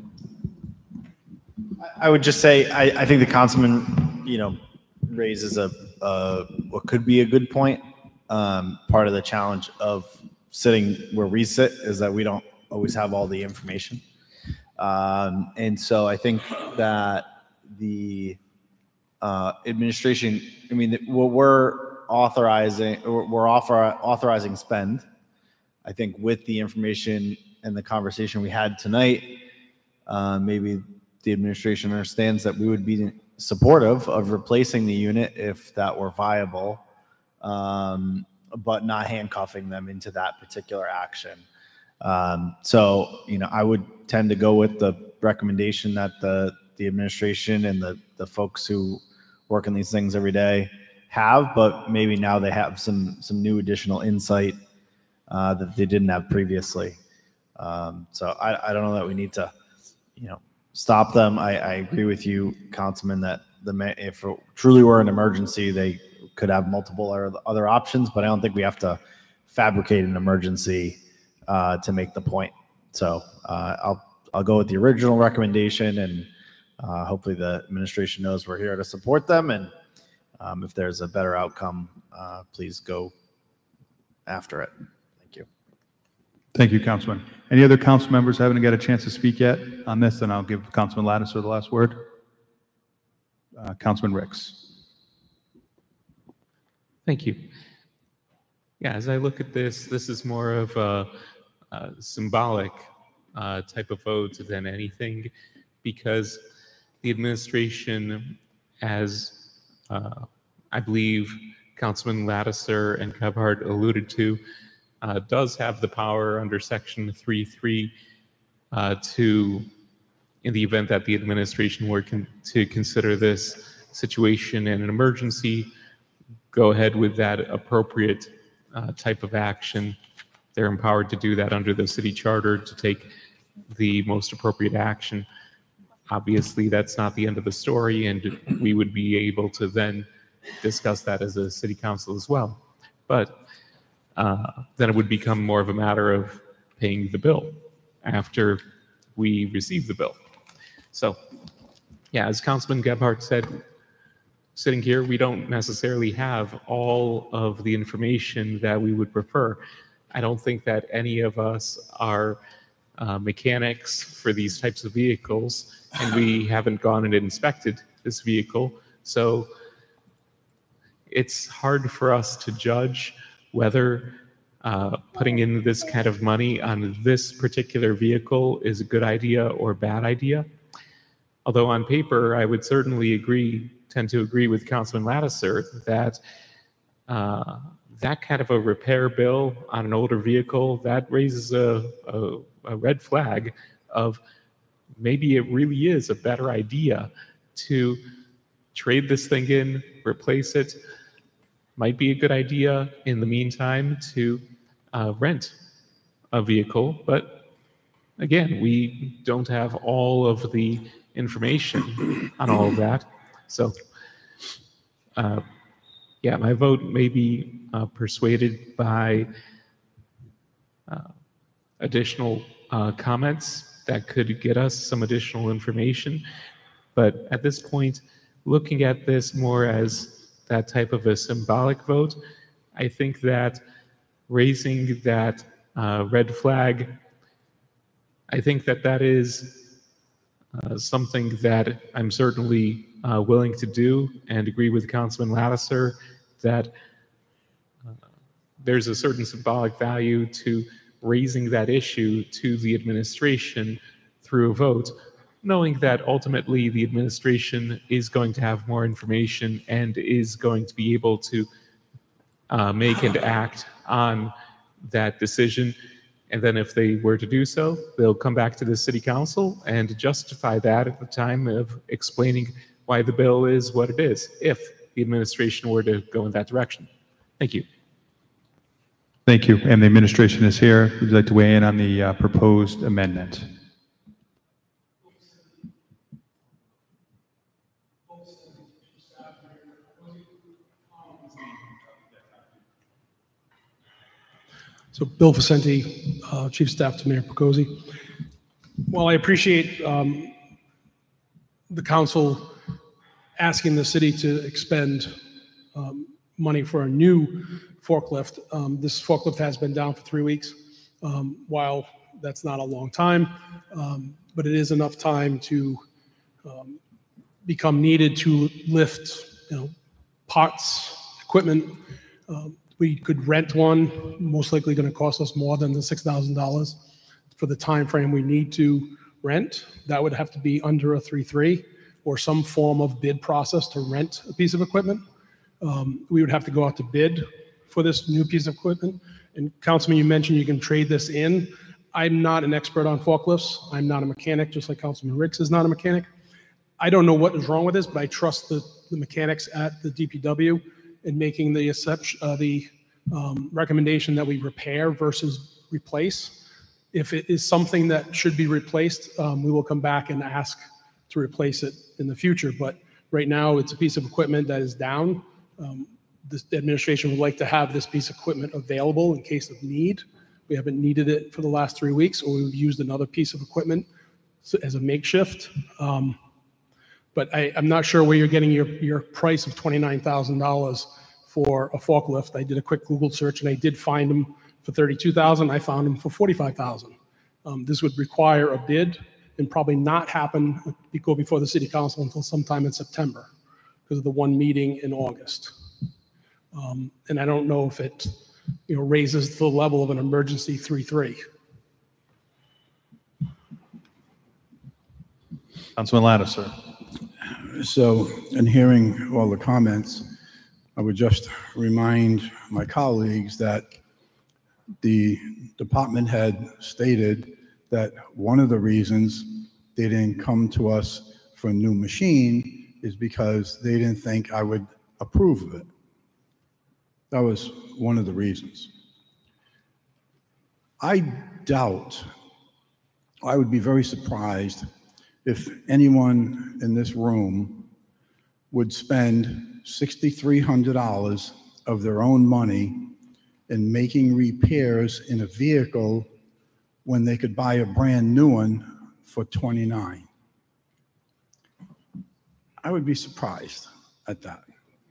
I would just say, I, I think the councilman, you know, raises a, a what could be a good point. Um, part of the challenge of sitting where we sit is that we don't always have all the information. Um, and so I think that the uh, administration, I mean, what we're authorizing, we're offer, authorizing spend, I think with the information and the conversation we had tonight, uh, maybe the administration understands that we would be supportive of replacing the unit if that were viable, um, but not handcuffing them into that particular action. Um, so, you know, I would tend to go with the recommendation that the, the administration and the, the folks who work on these things every day have, but maybe now they have some, some new additional insight uh, that they didn't have previously. Um, so I, I don't know that we need to, you know, stop them. I, I agree with you, Councilman, that the if it truly were an emergency, they could have multiple other options, but I don't think we have to fabricate an emergency uh, to make the point. So uh, I'll I'll go with the original recommendation, and uh, hopefully the administration knows we're here to support them, and um, if there's a better outcome, uh, please go after it. Thank you. Thank you, Councilman. Any other council members haven't got a chance to speak yet on this? Then I'll give Councilman Lattiser the last word. Uh, Councilman Ricks. Thank you. Yeah, as I look at this, this is more of a, a symbolic uh, type of vote than anything, because the administration, as uh, I believe Councilman Lattiser and Gebhardt alluded to, uh, does have the power under Section three three uh, to, in the event that the administration were con to consider this situation in an emergency, go ahead with that appropriate uh, type of action. They're empowered to do that under the city charter, to take the most appropriate action. Obviously, that's not the end of the story, and we would be able to then discuss that as a city council as well. But uh, then it would become more of a matter of paying the bill after we receive the bill. So, yeah, as Councilman Gebhardt said, sitting here, we don't necessarily have all of the information that we would prefer. I don't think that any of us are uh, mechanics for these types of vehicles, and we haven't gone and inspected this vehicle. So it's hard for us to judge whether uh, putting in this kind of money on this particular vehicle is a good idea or a bad idea. Although on paper, I would certainly agree, tend to agree with Councilman Lattiser that uh, that kind of a repair bill on an older vehicle, that raises a, a, a red flag of maybe it really is a better idea to trade this thing in, replace it. Might be a good idea in the meantime to uh, rent a vehicle, but again, we don't have all of the information on all of that. So, uh, yeah, my vote may be uh, persuaded by uh, additional uh, comments that could get us some additional information. But at this point, looking at this more as that type of a symbolic vote, I think that raising that uh, red flag, I think that that is uh, something that I'm certainly uh, willing to do, and agree with Councilman Lattiser that uh, there's a certain symbolic value to raising that issue to the administration through a vote, knowing that ultimately the administration is going to have more information and is going to be able to uh, make and act on that decision. And then if they were to do so, they'll come back to the city council and justify that at the time of explaining why the bill is what it is, if the administration were to go in that direction. Thank you. Thank you. And the administration is here. Would you like to weigh in on the uh, proposed amendment? So Bill Vicente, uh, Chief Staff to Mayor Picozzi. While I appreciate um, the council asking the city to expend um, money for a new forklift, um, this forklift has been down for three weeks. Um, while that's not a long time, um, but it is enough time to um, become needed to lift, you know, parts, equipment. Um, We could rent one, most likely going to cost us more than the six thousand dollars for the time frame we need to rent. That would have to be under a three three or some form of bid process to rent a piece of equipment. Um, we would have to go out to bid for this new piece of equipment. And Councilman, you mentioned you can trade this in. I'm not an expert on forklifts. I'm not a mechanic, just like Councilman Ricks is not a mechanic. I don't know what is wrong with this, but I trust the, the mechanics at the D P W in making the exception, uh, the um, recommendation that we repair versus replace. If it is something that should be replaced, um, we will come back and ask to replace it in the future. But right now, it's a piece of equipment that is down. Um, the administration would like to have this piece of equipment available in case of need. We haven't needed it for the last three weeks, or we've used another piece of equipment as a makeshift. Um, But I, I'm not sure where you're getting your, your price of twenty-nine thousand dollars for a forklift. I did a quick Google search and I did find them for thirty-two thousand dollars. I found them for forty-five thousand dollars. Um, this would require a bid and probably not happen, go before the city council until sometime in September because of the one meeting in August. Um, and I don't know if it, you know, raises to the level of an emergency three three. Councilman Lattiser. So, in hearing all the comments, I would just remind my colleagues that the department head stated that one of the reasons they didn't come to us for a new machine is because they didn't think I would approve of it. That was one of the reasons. I doubt, I would be very surprised if anyone in this room would spend six thousand three hundred dollars of their own money in making repairs in a vehicle when they could buy a brand new one for twenty-nine. I would be surprised at that.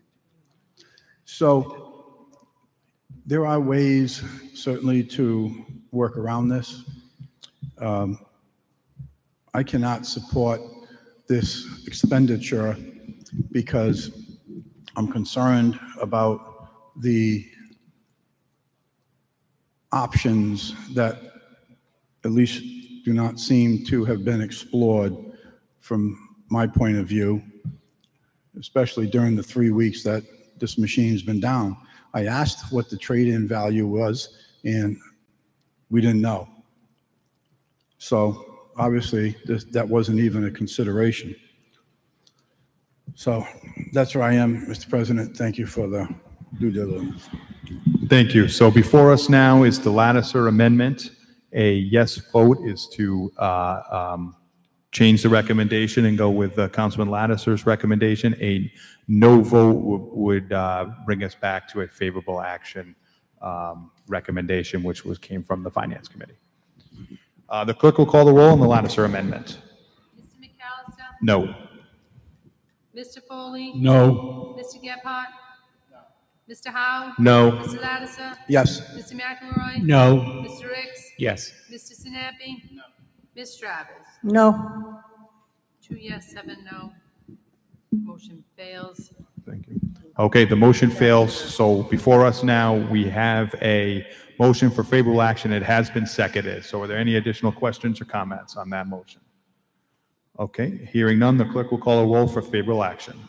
So there are ways certainly to work around this. Um, I cannot support this expenditure because I'm concerned about the options that at least do not seem to have been explored from my point of view, especially during the three weeks that this machine's been down. I asked what the trade-in value was, and we didn't know. So obviously, this, that wasn't even a consideration. So that's where I am, Mister President. Thank you for the due diligence. Thank you. So before us now is the Lattiser amendment. A yes vote is to uh, um, change the recommendation and go with uh, Councilman Lattiser's recommendation. A no vote w- would uh, bring us back to a favorable action um, recommendation, which was came from the Finance Committee. Uh, the clerk will call the roll on the Lattiser amendment. Mister McAllister? No. Mister Foley? No. Mister Gephardt? No. Mister Howe? No. Mister Lattiser? Yes. Mister McElroy? No. Mister Ricks? Yes. Mister Sinapi? No. Miz Travis? No. Two yes, seven no. Motion fails. Thank you. Okay, the motion fails. So before us now, we have a motion for favorable action. It has been seconded. So are there any additional questions or comments on that motion? Okay, hearing none, the clerk will call a roll for favorable action.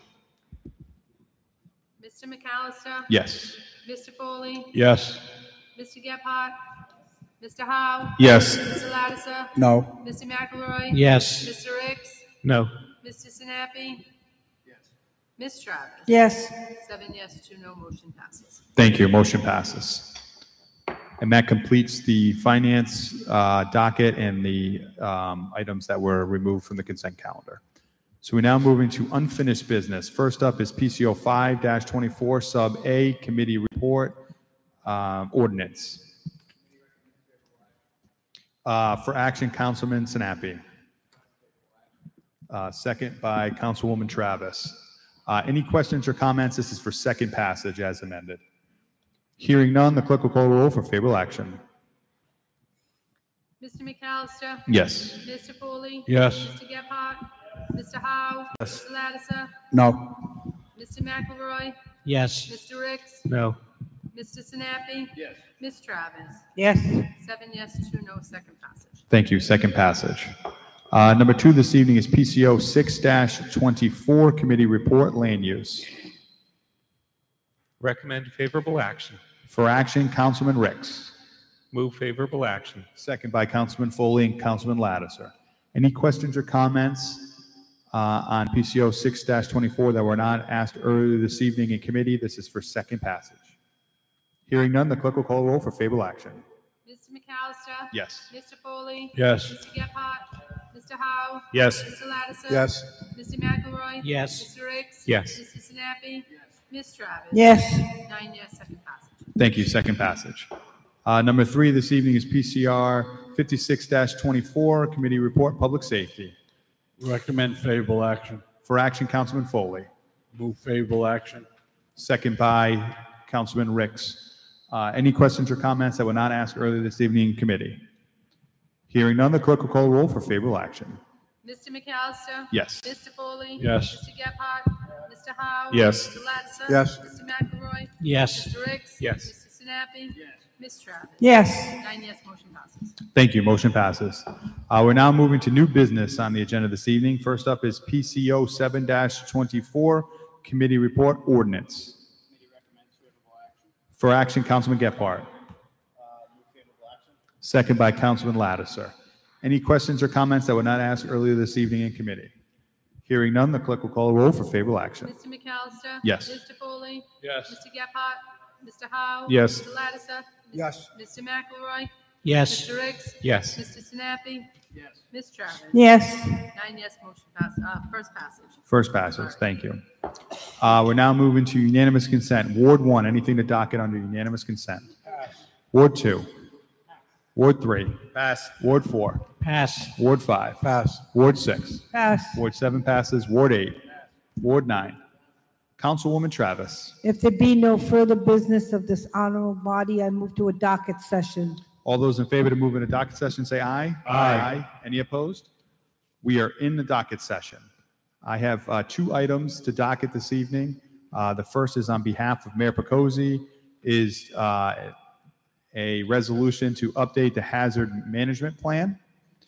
Mister McAllister? Yes. Mister Foley? Yes. Mister Gephardt? Mister Howe? Yes. Mister Lattiser? No. Mister McElroy? Yes. Mister Ricks? No. Mister Sinapi? Yes. Miz Travis? Yes. Seven yes, two no, motion passes. Thank you. Motion passes. And that completes the finance uh, docket and the um, items that were removed from the consent calendar. So we're now moving to unfinished business. First up is P C O five dash twenty-four sub A committee report um, ordinance. Uh, for action, Councilman Sinapi. Uh, second by Councilwoman Travis. Uh, any questions or comments? This is for second passage as amended. Hearing none, the clerk will call the roll for favorable action. Mister McAllister? Yes. Mister Foley? Yes. Mister Gephardt? Mister Howe? Yes. Mister Lattiser? No. Mister McElroy? Yes. Mister Ricks? No. Mister Sinapi? Yes. Miz Travis? Yes. Seven yes, two no, second passage. Thank you. Second passage. Uh, number two this evening is P C O six dash twenty-four committee report land use. Recommend favorable action. For action, Councilman Ricks. Move favorable action. Second by Councilman Foley and Councilman Lattiser. Any questions or comments uh, on P C O six dash twenty-four that were not asked earlier this evening in committee? This is for second passage. Hearing none, the clerk will call the roll for favorable action. Mister McAllister? Yes. Mister Foley? Yes. Mister Gephardt? Mister Howe? Yes. Mister Lattiser? Yes. Mister McElroy? Yes. Mister Ricks? Yes. Mister Sinapi? Yes. Miz Travis? Yes. Nine yes, second passage. Thank you. Second passage. Uh, number three this evening is P C R fifty-six dash twenty-four committee report public safety. Recommend favorable action. For action, Councilman Foley. Move favorable action. Second by Councilman Ricks. Uh, Any questions or comments that were not asked earlier this evening in committee? Hearing none, the clerk will call roll for favorable action. Mister McAllister? Yes. Mister Foley? Yes. Mister Gephardt? Mister Howe? Yes. Mister Lattiser? Yes. Mister McElroy? Yes. Mister Ricks? Yes. Mister Sinapi? Yes. Miz Travis? Yes. Nine yes, motion passes. Thank you. Motion passes. Uh, We're now moving to new business on the agenda this evening. First up is P C O seven twenty-four, Committee Report Ordinance. For action, Councilman Gephardt. Second by Councilman Lattiser. Any questions or comments that were not asked earlier this evening in committee? Hearing none, the clerk will call a roll for favorable action. Mister McAllister? Yes. Mister Foley? Yes. Mister Gephardt? Mister Howe? Yes. Mister Lattiser? Yes. Mister McElroy? Yes. Mister Ricks? Yes. Mister Sinapi? Yes. Miz Travis? Yes. Nine yes, motion pass, uh, first passage. First passage. Thank you. Uh, We're now moving to unanimous consent. Ward one, anything to docket under unanimous consent? Ward two. Ward three. Pass. Ward four. Pass. Ward five. Pass. Ward six. Pass. Ward seven passes. Ward eight. Ward nine. Councilwoman Travis. If there be no further business of this honorable body, I move to a docket session. All those in favor to move in a docket session, say aye. Aye. Any opposed? We are in the docket session. I have uh, two items to docket this evening. Uh, The first is on behalf of Mayor Picozzi, is uh, a resolution to update the hazard management plan.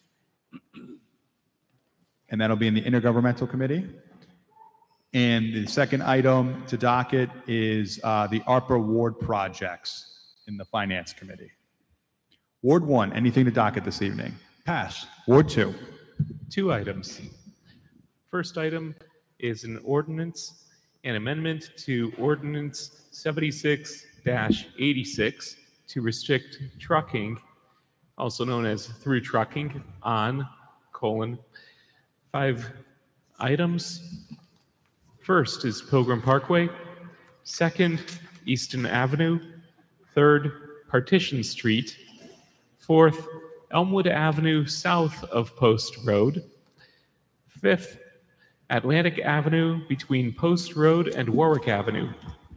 And that'll be in the intergovernmental committee. And the second item to docket is uh, the ARPA ward projects in the finance committee. Ward one, anything to docket this evening? Pass. Ward two. Two items. First item is an ordinance, an amendment to ordinance seventy-six eighty-six to restrict trucking, also known as through trucking, on colon five items. First is Pilgrim Parkway. Second, Easton Avenue. Third, Partition Street. Fourth, Elmwood Avenue south of Post Road. Fifth, Atlantic Avenue between Post Road and Warwick Avenue.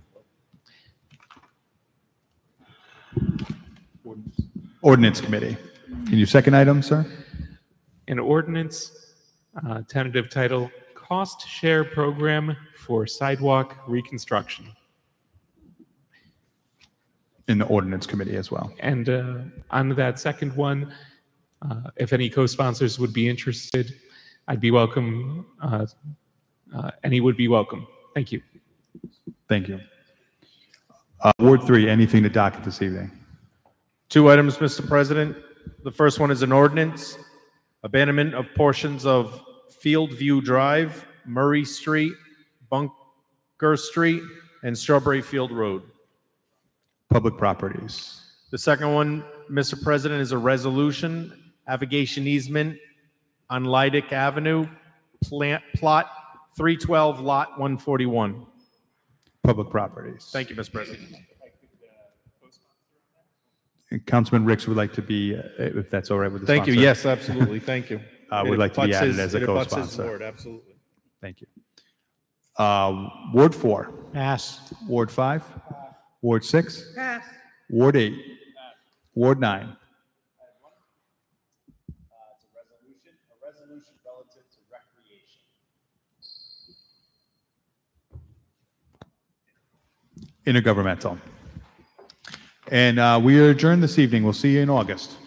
Ordinance Committee. Can you second item, sir? An ordinance, uh, tentative title, Cost Share Program for Sidewalk Reconstruction. In the Ordinance Committee as well. And uh, on that second one, uh, if any co-sponsors would be interested, I'd be welcome. Uh, uh, any would be welcome. Thank you. Thank you. Uh, Ward three, anything to docket this evening? Two items, Mister President. The first one is an ordinance, abandonment of portions of Fieldview Drive, Murray Street, Bunker Street, and Strawberry Field Road. Public properties. The second one, Mister President, is a resolution, abrogation easement on Lydic Avenue, plant, plot three twelve, lot one forty-one. Public properties. Thank you, Mister President. And Councilman Ricks would like to be, uh, if that's all right with the Thank you. sponsor. Yes, absolutely. Thank you. Uh, It would like to be abuts added his- as a it abuts his co-sponsor. ward, absolutely. Thank you. Uh, Ward four. Pass. Ward five. Ward six. Pass. Ward eight. Ward nine. Intergovernmental. And uh, we are adjourned this evening. We'll see you in August.